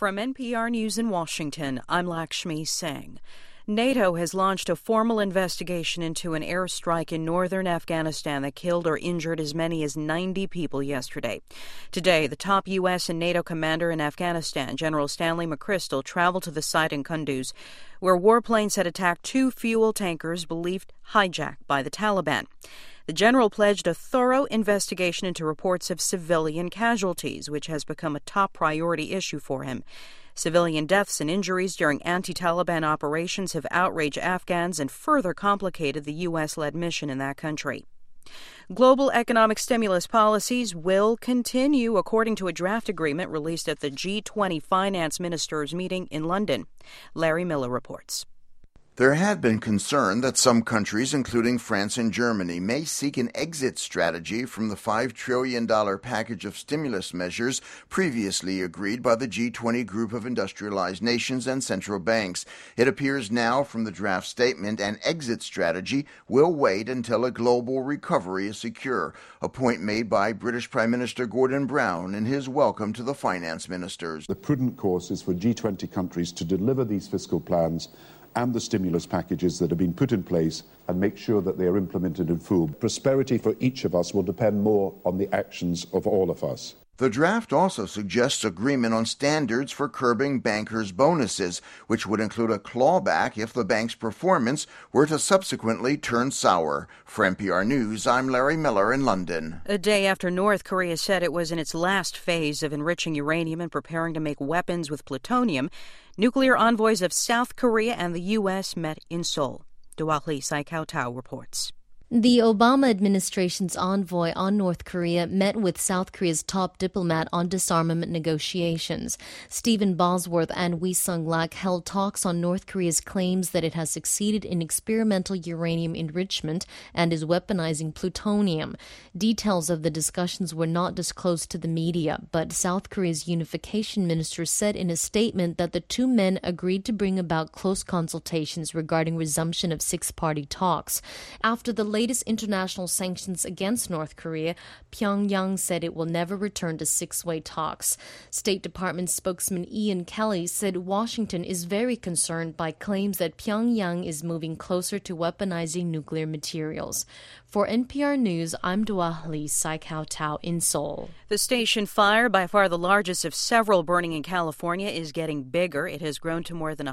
From NPR News in Washington, I'm Lakshmi Singh. NATO has launched a formal investigation into an airstrike in northern Afghanistan that killed or injured as many as 90 people yesterday. Today, the top U.S. and NATO commander in Afghanistan, General Stanley McChrystal, traveled to the site in Kunduz, where warplanes had attacked two fuel tankers believed hijacked by the Taliban. The general pledged a thorough investigation into reports of civilian casualties, which has become a top priority issue for him. Civilian deaths and injuries during anti-Taliban operations have outraged Afghans and further complicated the U.S.-led mission in that country. Global economic stimulus policies will continue, according to a draft agreement released at the G20 finance ministers meeting in London. Larry Miller reports. There had been concern that some countries, including France and Germany, may seek an exit strategy from the $5 trillion package of stimulus measures previously agreed by the G20 group of industrialized nations and central banks. It appears now from the draft statement an exit strategy will wait until a global recovery is secure, a point made by British Prime Minister Gordon Brown in his welcome to the finance ministers. The prudent course is for G20 countries to deliver these fiscal plans and the stimulus packages that have been put in place and make sure that they are implemented in full. Prosperity for each of us will depend more on the actions of all of us. The draft also suggests agreement on standards for curbing bankers' bonuses, which would include a clawback if the bank's performance were to subsequently turn sour. For NPR News, I'm Larry Miller in London. A day after North Korea said it was in its last phase of enriching uranium and preparing to make weapons with plutonium, nuclear envoys of South Korea and the U.S. met in Seoul. Duali Saikautau reports. The Obama administration's envoy on North Korea met with South Korea's top diplomat on disarmament negotiations. Stephen Bosworth and Wee Sung-lak held talks on North Korea's claims that it has succeeded in experimental uranium enrichment and is weaponizing plutonium. Details of the discussions were not disclosed to the media, but South Korea's unification minister said in a statement that the two men agreed to bring about close consultations regarding resumption of six-party talks. After the latest international sanctions against North Korea, Pyongyang said it will never return to six-way talks. State Department spokesman Ian Kelly said Washington is very concerned by claims that Pyongyang is moving closer to weaponizing nuclear materials. For NPR News, I'm Duali Saikautau in Seoul. The station fire, by far the largest of several burning in California, is getting bigger. It has grown to more than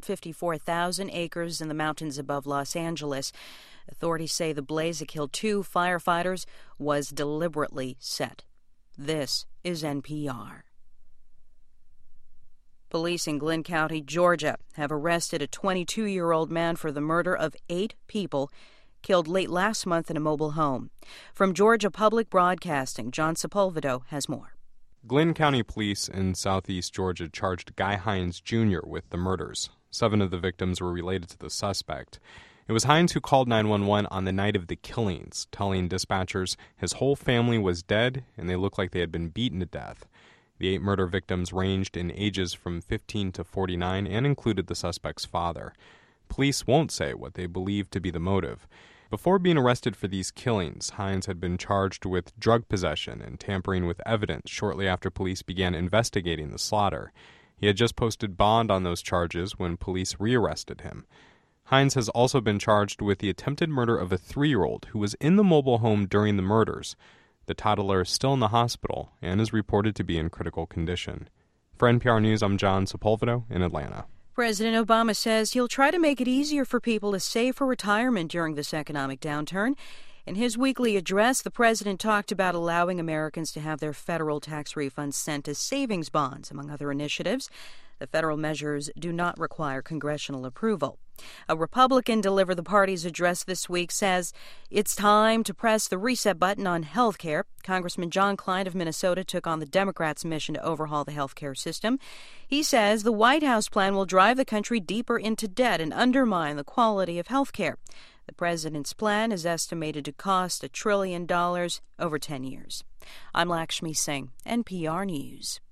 154,000 acres in the mountains above Los Angeles. Authorities say the blaze that killed two firefighters was deliberately set. This is NPR. Police in Glynn County, Georgia, have arrested a 22-year-old man for the murder of 8 people killed late last month in a mobile home. From Georgia Public Broadcasting, John Sepulvedo has more. Glynn County Police in southeast Georgia charged Guy Hines Jr. with the murders. 7 of the victims were related to the suspect. It was Hines who called 911 on the night of the killings, telling dispatchers his whole family was dead and they looked like they had been beaten to death. The 8 murder victims ranged in ages from 15 to 49 and included the suspect's father. Police won't say what they believe to be the motive. Before being arrested for these killings, Hines had been charged with drug possession and tampering with evidence shortly after police began investigating the slaughter. He had just posted bond on those charges when police rearrested him. Hines has also been charged with the attempted murder of a 3-year-old who was in the mobile home during the murders. The toddler is still in the hospital and is reported to be in critical condition. For NPR News, I'm John Sepulvedo in Atlanta. President Obama says he'll try to make it easier for people to save for retirement during this economic downturn. In his weekly address, the president talked about allowing Americans to have their federal tax refunds sent as savings bonds, among other initiatives. The federal measures do not require congressional approval. A Republican delivered the party's address this week says it's time to press the reset button on health care. Congressman John Klein of Minnesota took on the Democrats' mission to overhaul the health care system. He says the White House plan will drive the country deeper into debt and undermine the quality of health care. The president's plan is estimated to cost $1 trillion over 10 years. I'm Lakshmi Singh, NPR News.